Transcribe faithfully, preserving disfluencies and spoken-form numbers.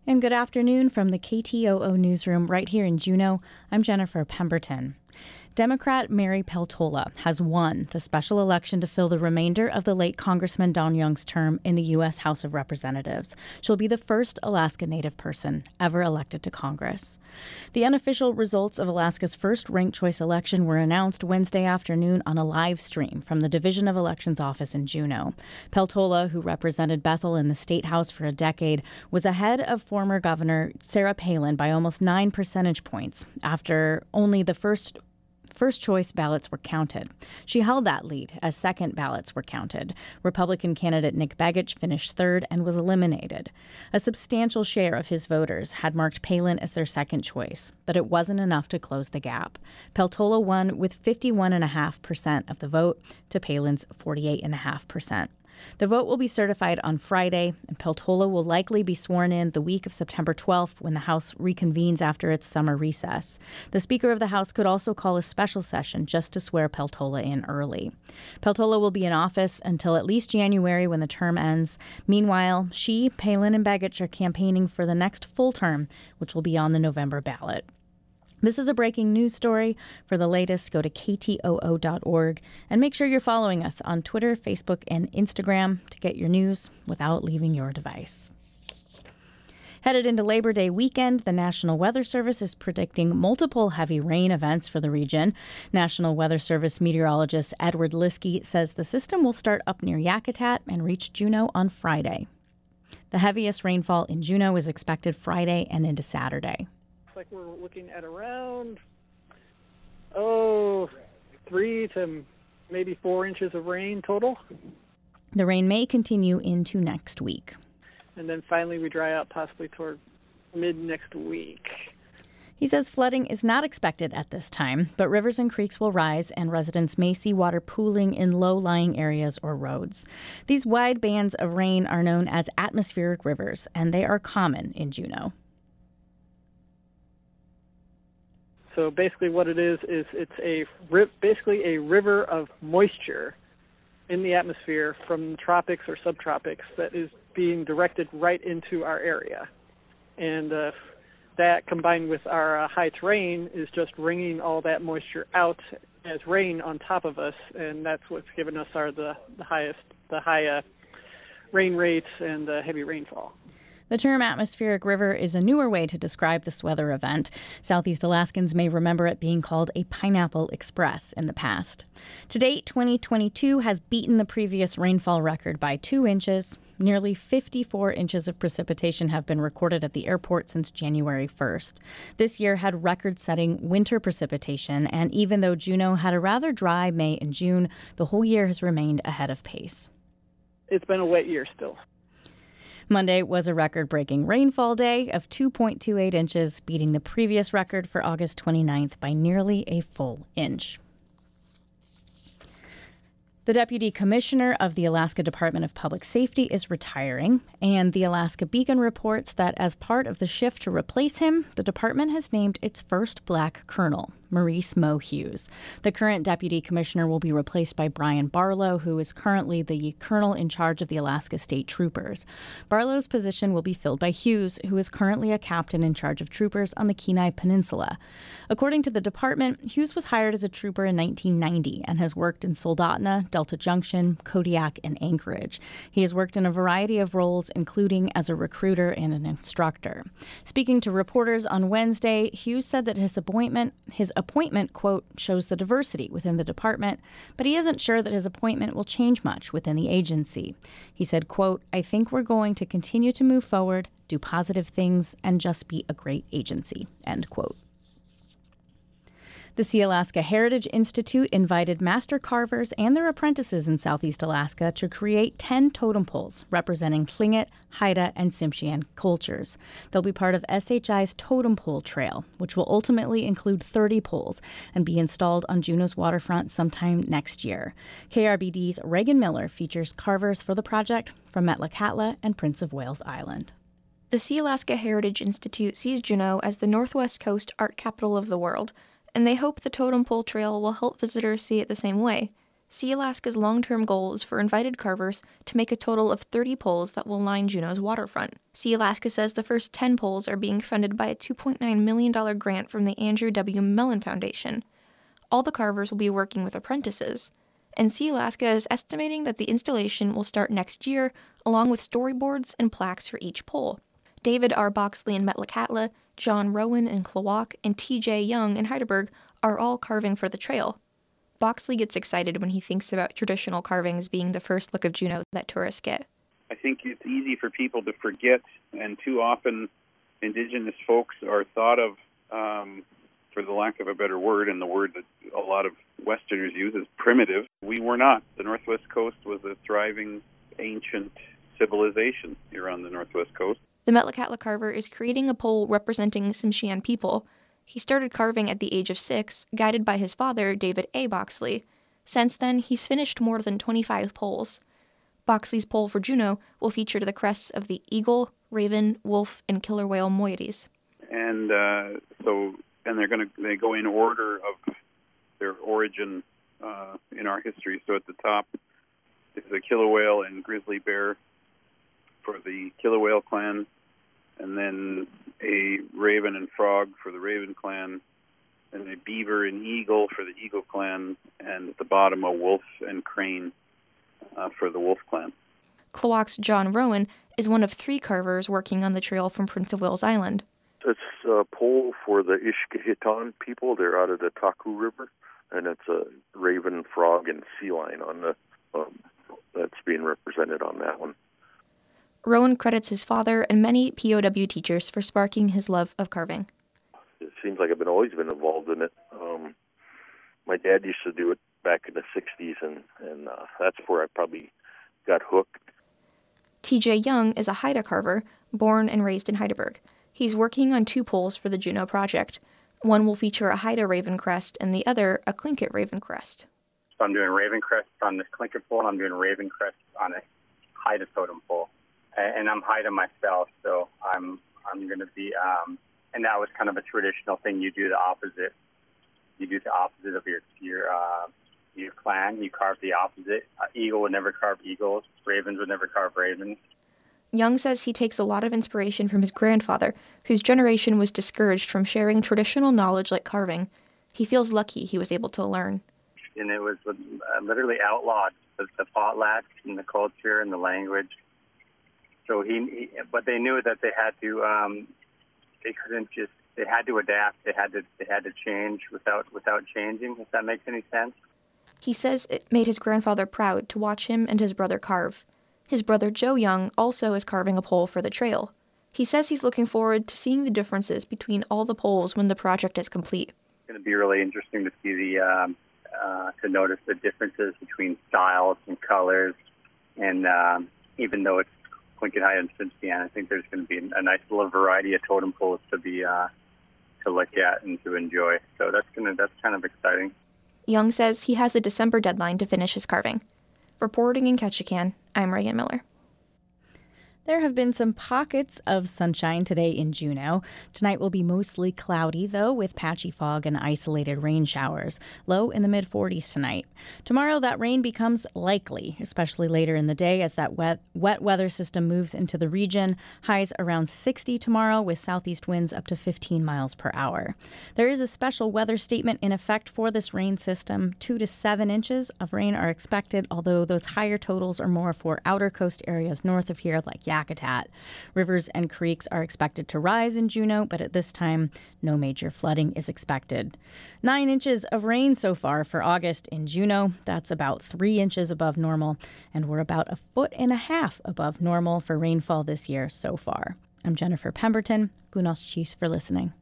And good afternoon from the K T O O newsroom right here in Juneau. I'm Jennifer Pemberton. Democrat Mary Peltola has won the special election to fill the remainder of the late Congressman Don Young's term in the U S House of Representatives. She'll be the first Alaska Native person ever elected to Congress. The unofficial results of Alaska's first ranked choice election were announced Wednesday afternoon on a live stream from the Division of Elections office in Juneau. Peltola, who represented Bethel in the State House for a decade, was ahead of former Governor Sarah Palin by almost nine percentage points after only the first First choice ballots were counted. She held that lead as second ballots were counted. Republican candidate Nick Begich finished third and was eliminated. A substantial share of his voters had marked Palin as their second choice, but it wasn't enough to close the gap. Peltola won with fifty-one point five percent of the vote to Palin's forty-eight point five percent. The vote will be certified on Friday, and Peltola will likely be sworn in the week of September twelfth when the House reconvenes after its summer recess. The Speaker of the House could also call a special session just to swear Peltola in early. Peltola will be in office until at least January when the term ends. Meanwhile, she, Palin, and Begich are campaigning for the next full term, which will be on the November ballot. This is a breaking news story. For the latest, go to K T O O dot org and make sure you're following us on Twitter, Facebook, and Instagram to get your news without leaving your device. Headed into Labor Day weekend, the National Weather Service is predicting multiple heavy rain events for the region. National Weather Service meteorologist Edward Liskey says the system will start up near Yakutat and reach Juneau on Friday. The heaviest rainfall in Juneau is expected Friday and into Saturday. Like we're looking at around, oh, three to maybe four inches of rain total. The rain may continue into next week. And then finally we dry out possibly toward mid next week. He says flooding is not expected at this time, but rivers and creeks will rise and residents may see water pooling in low-lying areas or roads. These wide bands of rain are known as atmospheric rivers, and they are common in Juneau. So basically what it is, is it's a basically a river of moisture in the atmosphere from tropics or subtropics that is being directed right into our area. And uh, that combined with our uh, high terrain is just wringing all that moisture out as rain on top of us, and that's what's given us our the, the highest, the high uh, rain rates and uh, heavy rainfall. The term atmospheric river is a newer way to describe this weather event. Southeast Alaskans may remember it being called a Pineapple Express in the past. To date, twenty twenty-two has beaten the previous rainfall record by two inches. Nearly fifty-four inches of precipitation have been recorded at the airport since January first. This year had record-setting winter precipitation, and even though Juneau had a rather dry May and June, the whole year has remained ahead of pace. It's been a wet year still. Monday was a record-breaking rainfall day of two point two eight inches, beating the previous record for August twenty-ninth by nearly a full inch. The Deputy Commissioner of the Alaska Department of Public Safety is retiring, and the Alaska Beacon reports that as part of the shift to replace him, the department has named its first black colonel, Maurice Moe Hughes. The current Deputy Commissioner will be replaced by Brian Barlow, who is currently the colonel in charge of the Alaska State Troopers. Barlow's position will be filled by Hughes, who is currently a captain in charge of troopers on the Kenai Peninsula. According to the department, Hughes was hired as a trooper in nineteen ninety and has worked in Soldotna, Delta Junction, Kodiak, and Anchorage. He has worked in a variety of roles, including as a recruiter and an instructor. Speaking to reporters on Wednesday, Hughes said that his appointment, his appointment, quote, shows the diversity within the department, but he isn't sure that his appointment will change much within the agency. He said, quote, I think we're going to continue to move forward, do positive things, and just be a great agency, end quote. The Sealaska Heritage Institute invited master carvers and their apprentices in Southeast Alaska to create ten totem poles representing Tlingit, Haida, and Tsimshian cultures. They'll be part of S H I's Totem Pole Trail, which will ultimately include thirty poles and be installed on Juneau's waterfront sometime next year. K R B D's Reagan Miller features carvers for the project from Metlakatla and Prince of Wales Island. The Sealaska Heritage Institute sees Juneau as the Northwest Coast art capital of the world, and they hope the Totem Pole Trail will help visitors see it the same way. Sealaska's long-term goal is for invited carvers to make a total of thirty poles that will line Juneau's waterfront. Sealaska says the first ten poles are being funded by a two point nine million dollars grant from the Andrew W. Mellon Foundation. All the carvers will be working with apprentices, and Sealaska is estimating that the installation will start next year, along with storyboards and plaques for each pole. David R. Boxley in Metlakatla, John Rowan in Klawock, and T J Young in Heidelberg are all carving for the trail. Boxley gets excited when he thinks about traditional carvings being the first look of Juneau that tourists get. I think it's easy for people to forget, and too often Indigenous folks are thought of, um, for the lack of a better word, and the word that a lot of Westerners use is primitive. We were not. The Northwest Coast was a thriving, ancient civilization here on the Northwest Coast. The Metlakatla carver is creating a pole representing Tsimshian people. He started carving at the age of six, guided by his father, David A. Boxley. Since then, he's finished more than twenty-five poles. Boxley's pole for Juneau will feature the crests of the eagle, raven, wolf, and killer whale moieties. And uh, so, and they're going to they go in order of their origin uh, in our history. So at the top is the killer whale and grizzly bear for the killer whale clan, and then a raven and frog for the Raven clan, and a beaver and eagle for the Eagle clan, and at the bottom a wolf and crane uh, for the Wolf clan. Klawock's John Rowan is one of three carvers working on the trail from Prince of Wales Island. It's a pole for the Ishkahiton people. They're out of the Taku River, and it's a raven, frog, and sea lion on the um, that's being represented on that one. Rowan credits his father and many P O W teachers for sparking his love of carving. It seems like I've been always been involved in it. Um, my dad used to do it back in the sixties, and, and uh, that's where I probably got hooked. T J Young is a Haida carver, born and raised in Heidelberg. He's working on two poles for the Juneau project. One will feature a Haida raven crest, and the other a Tlingit raven crest. So I'm doing raven crest on this Tlingit pole, and I'm doing raven crest on a Haida totem pole. And I'm Haida myself, so I'm I'm going to be, um, and that was kind of a traditional thing. You do the opposite. You do the opposite of your your uh, your clan. You carve the opposite. Uh, eagle would never carve eagles. Ravens would never carve ravens. Young says he takes a lot of inspiration from his grandfather, whose generation was discouraged from sharing traditional knowledge like carving. He feels lucky he was able to learn. And it was uh, literally outlawed, the, the potlatch and the culture and the language. So he, he, but they knew that they had to, um, they couldn't just, they had to adapt. They had to, they had to change without, without changing. If that makes any sense. He says it made his grandfather proud to watch him and his brother carve. His brother Joe Young also is carving a pole for the trail. He says he's looking forward to seeing the differences between all the poles when the project is complete. It's going to be really interesting to see the, um, uh, to notice the differences between styles and colors, and um, even though it's Tlingit, Haida, and Tsimshian, I think there's going to be a nice little variety of totem poles to be uh, to look at and to enjoy. So that's gonna that's kind of exciting. Young says he has a December deadline to finish his carving. Reporting in Ketchikan, I'm Reagan Miller. There have been some pockets of sunshine today in Juneau. Tonight will be mostly cloudy, though, with patchy fog and isolated rain showers. Low in the mid forties tonight. Tomorrow, that rain becomes likely, especially later in the day as that wet, wet weather system moves into the region. Highs around sixty tomorrow, with southeast winds up to fifteen miles per hour. There is a special weather statement in effect for this rain system. Two to seven inches of rain are expected, although those higher totals are more for outer coast areas north of here, like Yakutat. Rivers and creeks are expected to rise in Juneau, but at this time, no major flooding is expected. Nine inches of rain so far for August in Juneau. That's about three inches above normal, and we're about a foot and a half above normal for rainfall this year so far. I'm Jennifer Pemberton. Gunos Chiefs for listening.